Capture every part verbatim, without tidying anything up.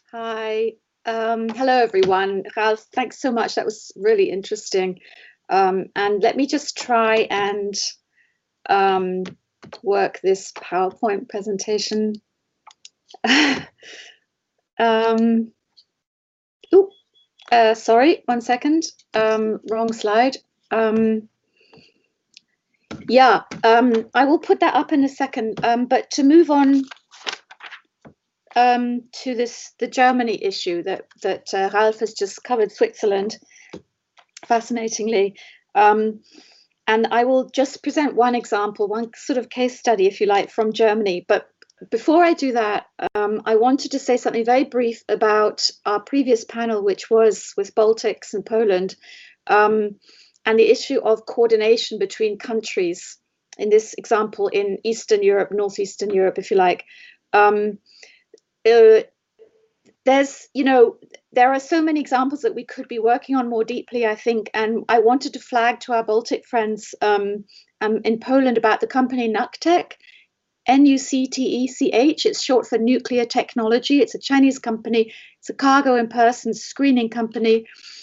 Hi. Um, hello, everyone. Ralph, thanks so much. That was really interesting. Um, and let me just try and um, work this PowerPoint presentation. um, ooh, uh, sorry, one second. Um, wrong slide. Um, yeah, um, I will put that up in a second. Um, but to move on um, to this, the Germany issue that that uh, Ralph has just covered, Switzerland, fascinatingly. Um, and I will just present one example, one sort of case study, if you like, from Germany. But before I do that, um, I wanted to say something very brief about our previous panel, which was with Baltics and Poland, um, and the issue of coordination between countries. In this example, in Eastern Europe, Northeastern Europe, if you like. Um, uh, there's, you know, there are so many examples that we could be working on more deeply, I think. And I wanted to flag to our Baltic friends um, um, in Poland about the company NUCTECH, N U C T E C H. It's short for Nuclear Technology. It's a Chinese company. It's a cargo and persons screening company.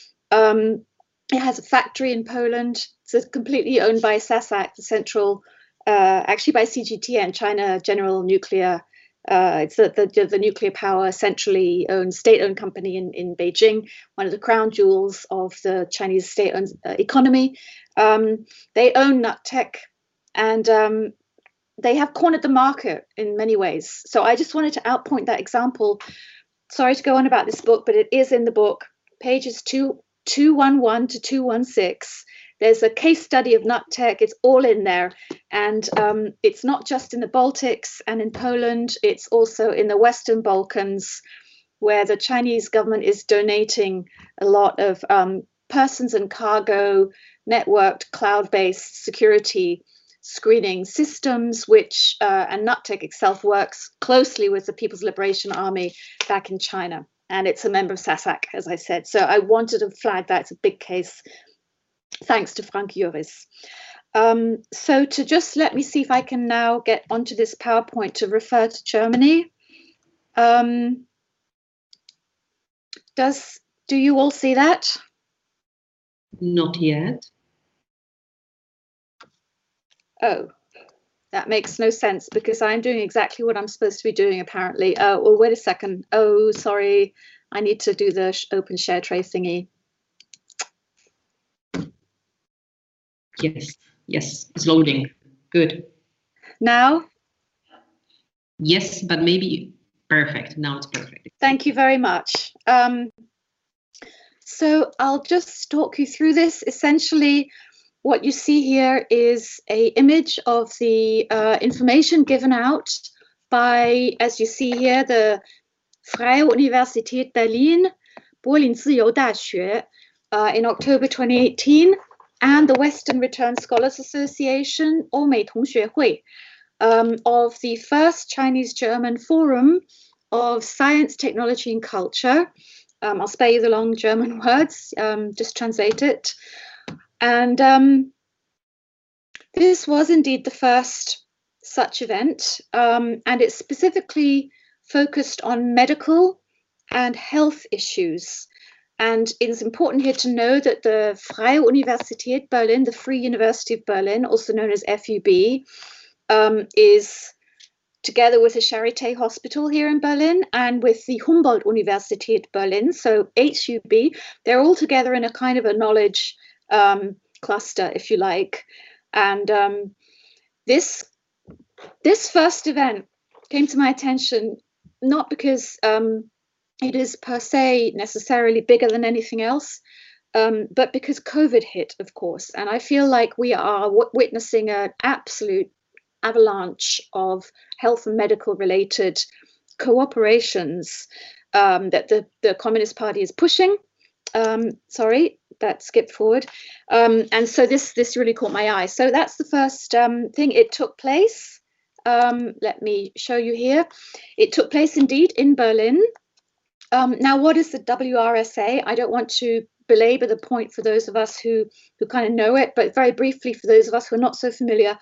Um, it has a factory in Poland. It's completely owned by SASAC, the central, uh, actually by C G T N, China General Nuclear. Uh, it's the, the, the nuclear power centrally owned, state-owned company in, in Beijing, one of the crown jewels of the Chinese state-owned uh, economy. Um, they own NUCTECH, and um, they have cornered the market in many ways. So I just wanted to outpoint that example. Sorry to go on about this book, but it is in the book, pages two, two eleven to two sixteen. There's a case study of NUCTECH. It's all in there. And um, it's not just in the Baltics and in Poland, it's also in the Western Balkans, where the Chinese government is donating a lot of um, persons and cargo networked cloud-based security screening systems, which uh, and NUCTECH itself works closely with the People's Liberation Army back in China. And it's a member of SASAC, as I said. So I wanted to flag that. It's a big case, thanks to Frank Juris. Um, so to just let me see if I can now get onto this PowerPoint to refer to Germany. Um, does, do you all see that? Not yet. Oh, that makes no sense because I'm doing exactly what I'm supposed to be doing, apparently. Oh, well, wait a second. Oh, sorry. I need to do the sh open share tray thingy. Yes, yes, it's loading. Good. Now? Yes, but maybe perfect. Now it's perfect. Thank you very much. Um, so I'll just talk you through this. Essentially, what you see here is an image of the uh, information given out by, as you see here, the Freie Universität Berlin, Berlin-Ziyou-Daxue, uh, in October twenty eighteen, and the Western Return Scholars Association, 欧美同学会, um, of the first Chinese-German Forum of Science, Technology and Culture. Um, I'll spare you the long German words, um, just translate it. And um, this was indeed the first such event, um, and it's specifically focused on medical and health issues. And it is important here to know that the Freie Universität Berlin, the Free University of Berlin, also known as F U B, um, is together with the Charité Hospital here in Berlin and with the Humboldt Universität Berlin, so H U B, they're all together in a kind of a knowledge um, cluster, if you like. And um, this this first event came to my attention not because um, it is per se necessarily bigger than anything else, um, but because COVID hit, of course. And I feel like we are w witnessing an absolute avalanche of health and medical related cooperations um, that the, the Communist Party is pushing. Um, sorry, that skipped forward. Um, and so this, this really caught my eye. So that's the first um, thing. It took place. Um, let me show you here. It took place indeed in Berlin. Um, now, what is the W R S A? I don't want to belabor the point for those of us who, who kind of know it, but very briefly for those of us who are not so familiar,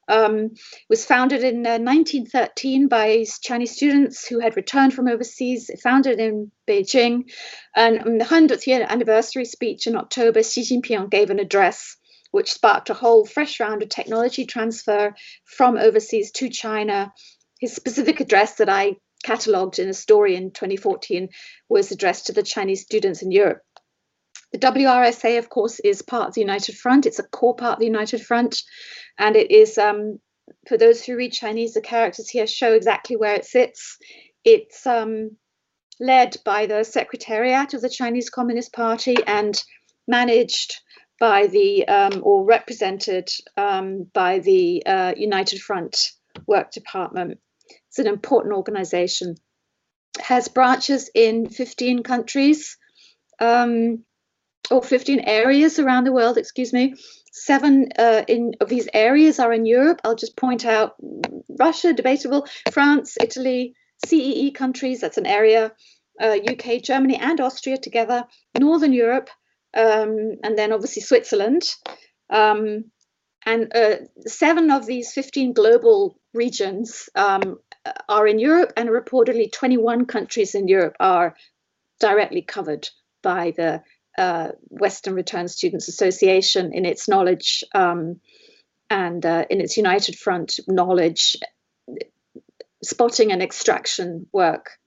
Um, was founded in uh, nineteen thirteen by Chinese students who had returned from overseas, founded in Beijing. And on the one hundredth year anniversary speech in October, Xi Jinping gave an address which sparked a whole fresh round of technology transfer from overseas to China. His specific address that I catalogued in a story in twenty fourteen was addressed to the Chinese students in Europe. The W R S A, of course, is part of the United Front. It's a core part of the United Front. And it is, um, for those who read Chinese, the characters here show exactly where it sits. It's um, led by the Secretariat of the Chinese Communist Party and managed by the, um, or represented um, by the uh, United Front Work Department. It's an important organization. It has branches in fifteen countries, um, or fifteen areas around the world, excuse me. Seven uh, in, of these areas are in Europe. I'll just point out Russia, debatable, France, Italy, C E E countries, that's an area, uh, U K, Germany and Austria together, Northern Europe, um, and then obviously Switzerland. Um, and uh, seven of these fifteen global regions um, are in Europe, and reportedly twenty-one countries in Europe are directly covered by the Uh, Western Returned Students Association in its knowledge um, and uh, in its United Front knowledge, spotting and extraction work.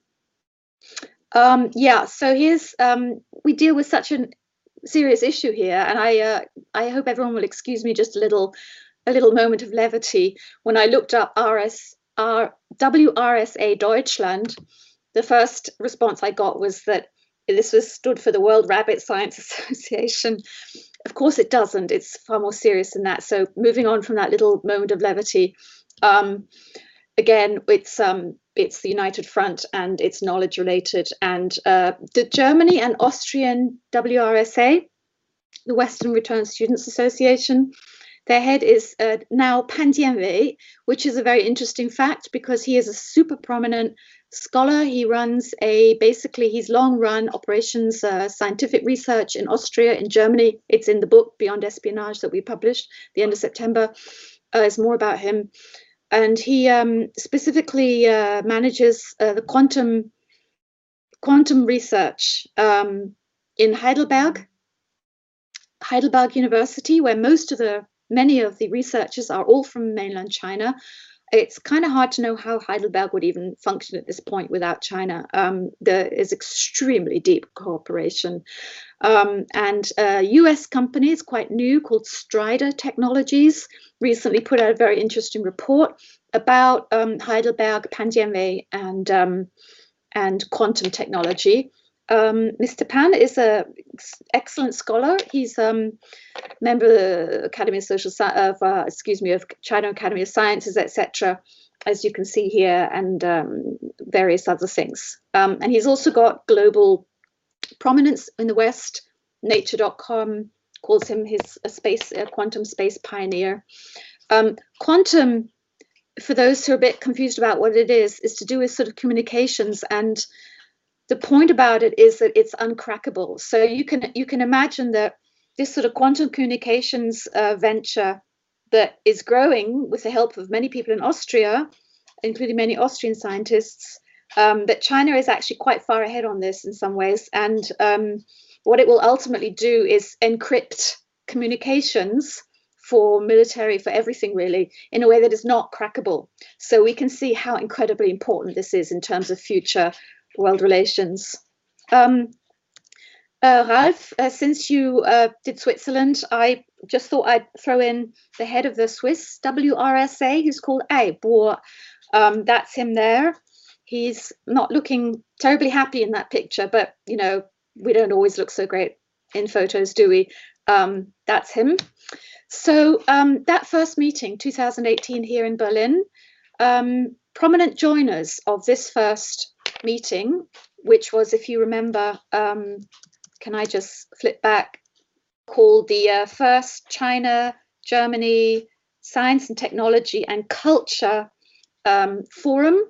Um, yeah, so here's, um, we deal with such a serious issue here, and I uh, I hope everyone will excuse me just a little, a little moment of levity. When I looked up R S R, W R S A Deutschland, the first response I got was that this was stood for the World Rabbit Science Association. Of course it doesn't. It's far more serious than that. So moving on from that little moment of levity, um, again, it's um, it's the United Front and it's knowledge related. And uh, the Germany and Austrian W R S A, the Western Returned Students Association, their head is uh, now Pan Jianwei, which is a very interesting fact because he is a super prominent scholar. He runs a, basically he's long run operations uh, scientific research in Austria, in Germany. It's in the book Beyond Espionage that we published the end of September. Uh, it's more about him. And he um, specifically uh, manages uh, the quantum, quantum research um, in Heidelberg, Heidelberg University, where most of the, many of the researchers are all from mainland China. It's kind of hard to know how Heidelberg would even function at this point without China. Um, there is extremely deep cooperation. Um, and a U S company is quite new called Strider Technologies recently put out a very interesting report about um, Heidelberg, Pan Jianwei, and, um, and quantum technology. Um, Mister Pan is an excellent scholar. He's a um, member of the Academy of Social of uh, excuse me of China Academy of Sciences, et cetera, as you can see here, and um, various other things. Um, and he's also got global prominence in the West. Nature dot com calls him his a space a quantum space pioneer. Um, quantum, for those who are a bit confused about what it is, is to do with sort of communications, and the point about it is that it's uncrackable. So you can you can imagine that this sort of quantum communications uh, venture that is growing with the help of many people in Austria, including many Austrian scientists, um, that China is actually quite far ahead on this in some ways. And um, what it will ultimately do is encrypt communications for military, for everything really, in a way that is not crackable. So we can see how incredibly important this is in terms of future world relations. Um, uh, Ralph, uh, since you uh, did Switzerland, I just thought I'd throw in the head of the Swiss W R S A, who's called Aibo. Um, that's him there. He's not looking terribly happy in that picture, but you know, we don't always look so great in photos, do we? Um, that's him. So um, that first meeting, two thousand eighteen here in Berlin, um, prominent joiners of this first meeting, which was, if you remember, um, can I just flip back, called the uh, first China, Germany, Science and Technology and Culture um, Forum.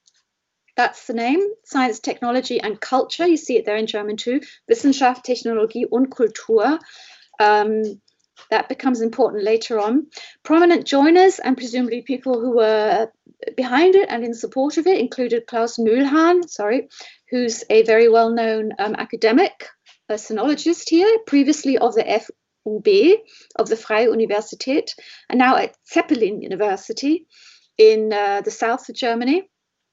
That's the name, Science, Technology and Culture. You see it there in German too, Wissenschaft, Technologie und Kultur. Um, That becomes important later on. Prominent joiners and presumably people who were behind it and in support of it included Klaus Mühlhahn, sorry, who's a very well-known um, academic, a sinologist here, previously of the F U B, of the Freie Universität, and now at Zeppelin University in uh, the south of Germany.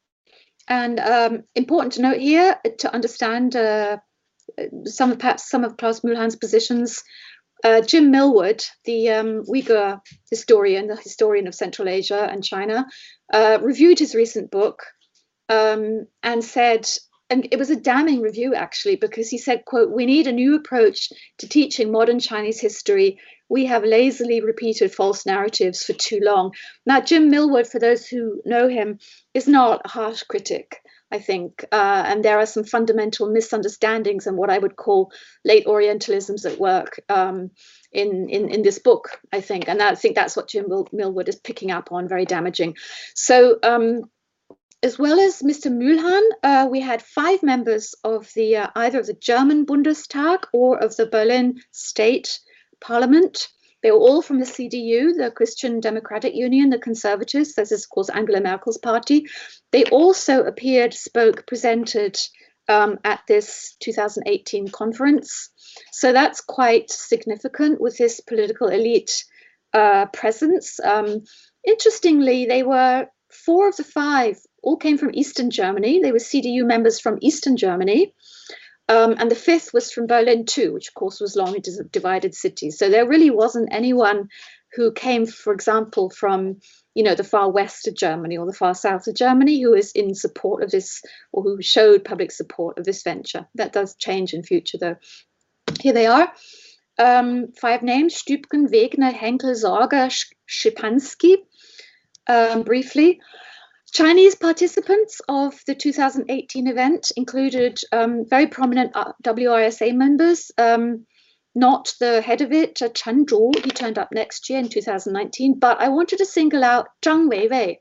And um, important to note here, to understand uh, some of perhaps some of Klaus Mühlhahn's positions, uh, Jim Millward, the um, Uyghur historian, the historian of Central Asia and China, uh, reviewed his recent book um, and said, and it was a damning review actually, because he said, quote, "We need a new approach to teaching modern Chinese history. We have lazily repeated false narratives for too long." Now, Jim Millward, for those who know him, is not a harsh critic, I think. Uh, and there are some fundamental misunderstandings and what I would call late Orientalisms at work um, in, in, in this book, I think. And I think that's what Jim Millward is picking up on, very damaging. So, um, as well as Mister Mühlhahn, uh, we had five members of the uh, either of the German Bundestag or of the Berlin State Parliament. They were all from the C D U, the Christian Democratic Union, the Conservatives. This is, of course, Angela Merkel's party. They also appeared, spoke, presented um, at this two thousand eighteen conference. So that's quite significant with this political elite uh, presence. Um, interestingly, they were four of the five all came from Eastern Germany. They were C D U members from Eastern Germany. Um, and the fifth was from Berlin too, which of course was long a divided city. So there really wasn't anyone who came, for example, from, you know, the far west of Germany or the far south of Germany who is in support of this, or who showed public support of this venture. That does change in future though. Here they are. Um, five names: Stübgen, Wegner, Henkel, Sorger, Schipanski. Um, briefly, Chinese participants of the two thousand eighteen event included um, very prominent W R S A members, um, not the head of it, uh, Chen Zhu. He turned up next year in two thousand nineteen, but I wanted to single out Zhang Weiwei.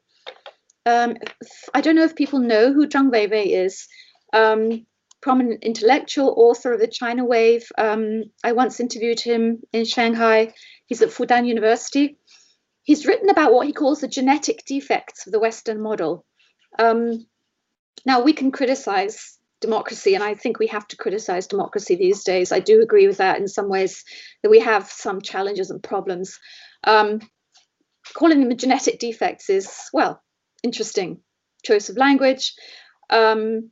Um, I don't know if people know who Zhang Weiwei is. Um, prominent intellectual, author of the China Wave. Um, I once interviewed him in Shanghai. He's at Fudan University. He's written about what he calls the genetic defects of the Western model. Um, now, we can criticize democracy, and I think we have to criticize democracy these days. I do agree with that in some ways, that we have some challenges and problems. Um, calling them genetic defects is, well, interesting choice of language. Um,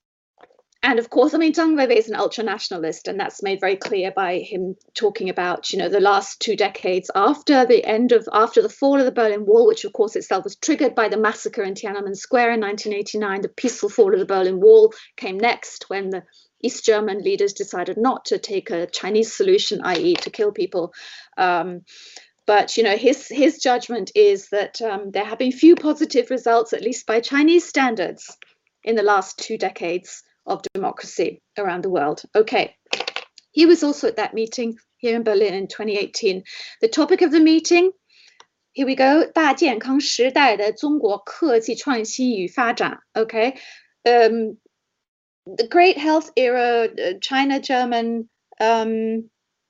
And of course, I mean, Zhang Weiwei is an ultra-nationalist, and that's made very clear by him talking about, you know, the last two decades after the end of, after the fall of the Berlin Wall, which of course itself was triggered by the massacre in Tiananmen Square in nineteen eighty-nine. The peaceful fall of the Berlin Wall came next when the East German leaders decided not to take a Chinese solution, that is to kill people. Um, But, you know, his his judgment is that um, there have been few positive results, at least by Chinese standards, in the last two decades of democracy around the world. Okay, he was also at that meeting here in Berlin in twenty eighteen. The topic of the meeting, here we go, 大健康时代的中国科技创新与发展. Okay, um, the Great Health Era, uh, China, German, um,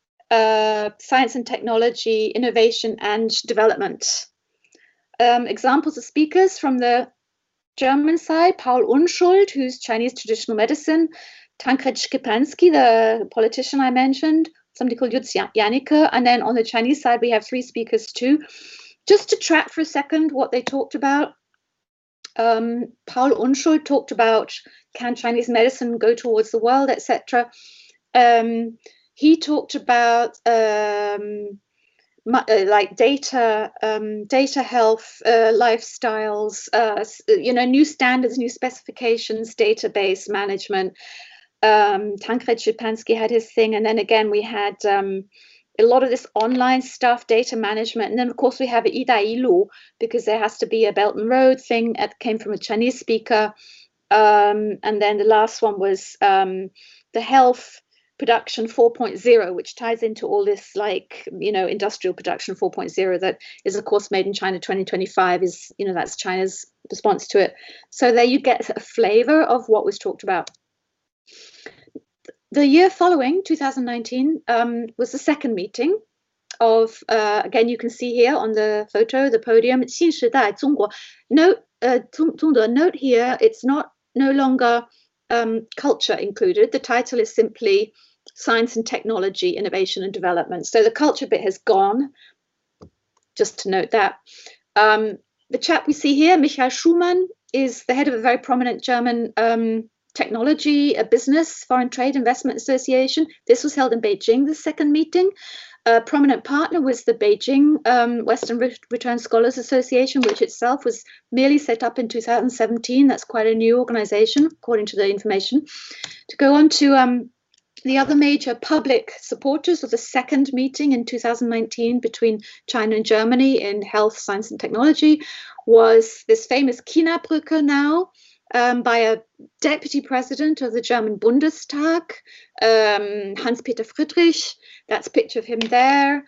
uh, science and technology, innovation and development. Um, examples of speakers from the German side: Paul Unschuld, who's Chinese traditional medicine; Tancred Schipanski, the politician I mentioned; somebody called Lutz Janneke. And then on the Chinese side, we have three speakers too. Just to track for a second what they talked about. Um, Paul Unschuld talked about, can Chinese medicine go towards the world, et cetera. Um, he talked about um, Uh, like data, um, data health, uh, lifestyles, uh, you know, new standards, new specifications, database management. Um, Tancred Schipanski had his thing. And then again, we had um, a lot of this online stuff, data management. And then, of course, we have Yi Dai Lu, because there has to be a Belt and Road thing that came from a Chinese speaker. Um, and then the last one was um, the health production four point oh, which ties into all this, like, you know, industrial production four point oh that is, of course, made in China twenty twenty-five is, you know, that's China's response to it. So there you get a flavor of what was talked about. The year following, two thousand nineteen, um, was the second meeting. of, uh, again, you can see here on the photo, the podium, 新时代中国. Note, uh, 中中的 note here, it's not no longer um, culture included. The title is simply Science and Technology, Innovation and Development. So the culture bit has gone, just to note that. Um, the chap we see here, Michael Schumann, is the head of a very prominent German um, technology, a business, foreign trade investment association. This was held in Beijing, the second meeting. A prominent partner was the Beijing um, Western Return Scholars Association, which itself was merely set up in two thousand seventeen. That's quite a new organization, according to the information. To go on to um, the other major public supporters of the second meeting in two thousand nineteen between China and Germany in health, science and technology was this famous China-Brücke now, um, by a deputy president of the German Bundestag, um, Hans-Peter Friedrich. That's a picture of him there.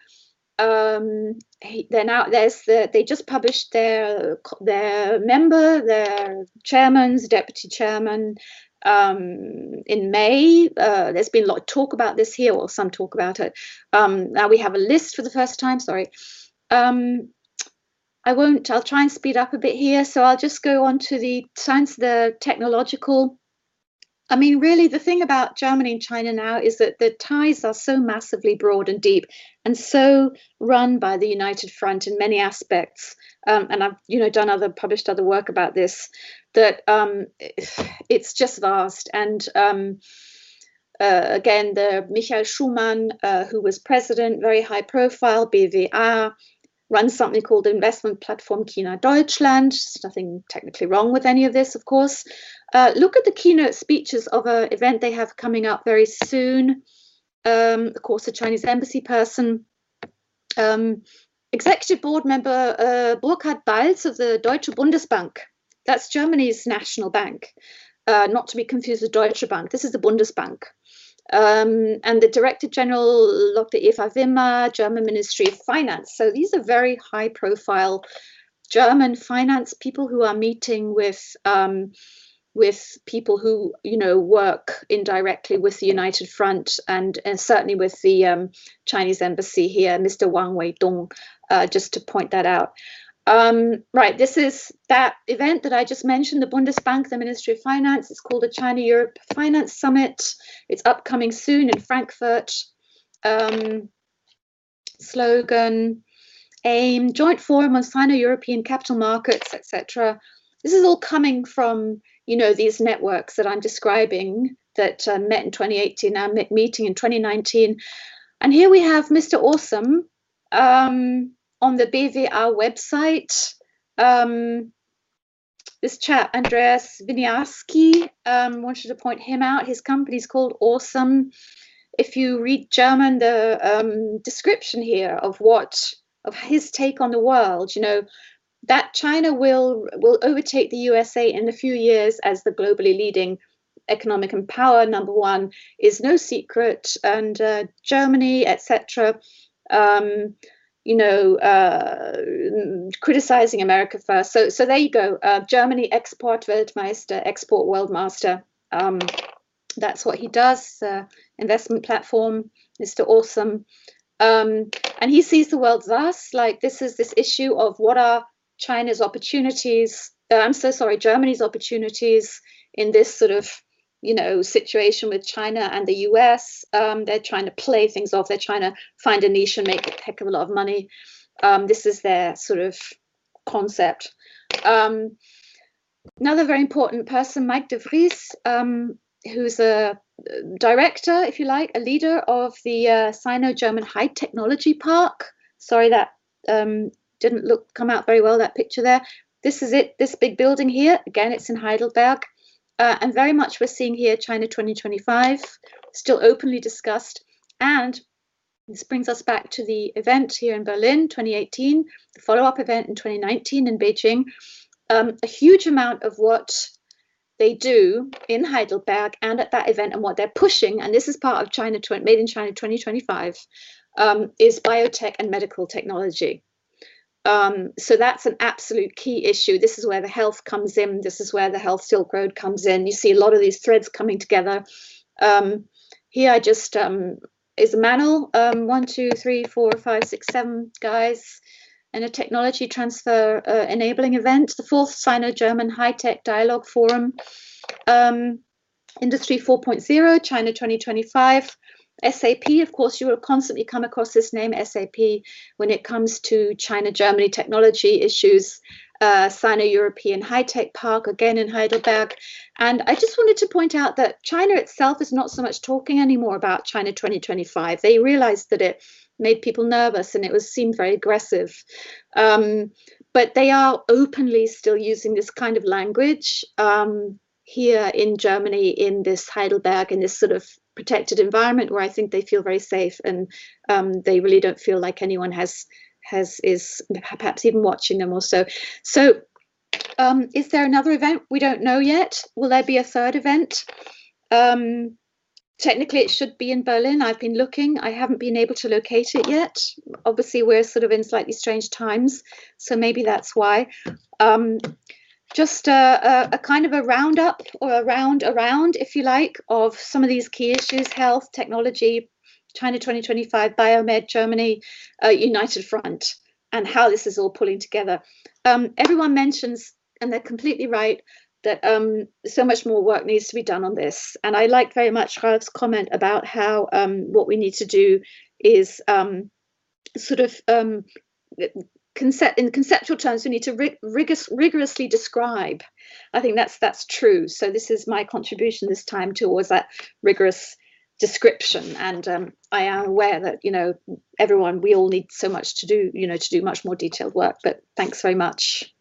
Um, he, they're now, there's the, they just published their, their member, their chairman's, deputy chairman, um, in May. Uh, there's been a lot of talk about this here, or some talk about it. Um, now we have a list for the first time, sorry. Um, I won't, I'll try and speed up a bit here. So I'll just go on to the science, the technological. I mean, really, the thing about Germany and China now is that the ties are so massively broad and deep and so run by the United Front in many aspects. Um, and I've, you know, done other, published other work about this, that um, it's just vast. And um, uh, again, the Michael Schumann, uh, who was president, very high profile, B W A, runs something called the investment platform China Deutschland. There's nothing technically wrong with any of this, of course. Uh, look at the keynote speeches of an event they have coming up very soon. Um, of course, a Chinese embassy person. Um, executive board member uh, Burkhard Balz of the Deutsche Bundesbank. That's Germany's national bank, uh, not to be confused with Deutsche Bank. This is the Bundesbank. Um, and the Director General, Doctor Eva Wimmer, German Ministry of Finance. So these are very high profile German finance people who are meeting with um, with people who, you know, work indirectly with the United Front and, and certainly with the um, Chinese embassy here, Mister Wang Weidong, uh, just to point that out. Um, right, this is that event that I just mentioned, the Bundesbank, the Ministry of Finance. It's called the China-Europe Finance Summit. It's upcoming soon in Frankfurt. Um, slogan, aim, joint forum on Sino-European capital markets, et cetera. This is all coming from, you know, these networks that I'm describing that uh, met in twenty eighteen and meeting in twenty nineteen. And here we have Mister Awesome, um, on the B W A website, um, this chap, Andreas Winiarski, um, wanted to point him out. His company's called Awesome. If you read German, the um, description here of what, of his take on the world, you know, that China will, will overtake the U S A in a few years as the globally leading economic and power, number one, is no secret. And uh, Germany, et cetera, um, you know, uh, criticizing America first. So, so there you go. Uh, Germany, Export Weltmeister, Export Worldmaster. Um, that's what he does. Uh, investment platform, Mister Awesome. Um, and he sees the world thus, like this is this issue of what are China's opportunities. Uh, I'm so sorry, Germany's opportunities in this sort of, you know, situation with China and the U S. Um, they're trying to play things off. They're trying to find a niche and make a heck of a lot of money. Um, this is their sort of concept. Um, another very important person, Mike de Vries, um, who's a director, if you like, a leader of the uh, Sino-German High Technology Park. Sorry, that um, didn't look come out very well, that picture there. This is it, this big building here. Again, it's in Heidelberg. Uh, and very much we're seeing here China twenty twenty-five, still openly discussed. And this brings us back to the event here in Berlin, twenty eighteen, the follow-up event in twenty nineteen in Beijing. Um, a huge amount of what they do in Heidelberg and at that event and what they're pushing, and this is part of China, Made in China twenty twenty-five, um, is biotech and medical technology. Um, so that's an absolute key issue. This is where the health comes in. This is where the Health Silk Road comes in. You see a lot of these threads coming together. Um, here I just um, is a panel, um, one, two, three, four, five, six, seven guys, and a technology transfer uh, enabling event, the fourth Sino-German high-tech dialogue forum, um, Industry four point oh, China twenty twenty-five, S A P, of course, you will constantly come across this name, S A P, when it comes to China-Germany technology issues, uh, Sino-European High-Tech Park, again in Heidelberg. And I just wanted to point out that China itself is not so much talking anymore about China twenty twenty-five. They realized that it made people nervous and it was seemed very aggressive. Um, but they are openly still using this kind of language um, here in Germany, in this Heidelberg, in this sort of protected environment where I think they feel very safe, and um, they really don't feel like anyone has has is perhaps even watching them or so. So um, is there another event? We don't know yet. Will there be a third event? Um, technically it should be in Berlin. I've been looking, I haven't been able to locate it yet. Obviously we're sort of in slightly strange times, so maybe that's why. Um, Just a, a, a kind of a roundup, or a round around, if you like, of some of these key issues: health, technology, China twenty twenty-five, Biomed, Germany, uh, United Front, and how this is all pulling together. Um, everyone mentions, and they're completely right, that um, so much more work needs to be done on this. And I liked very much Ralph's comment about how um, what we need to do is um, sort of um, Concept, in conceptual terms, we need to rig, rigorous, rigorously describe. I think that's that's true. So this is my contribution this time towards that rigorous description. And um, I am aware that, you know, everyone, we all need so much to do, you know, to do much more detailed work. But thanks very much.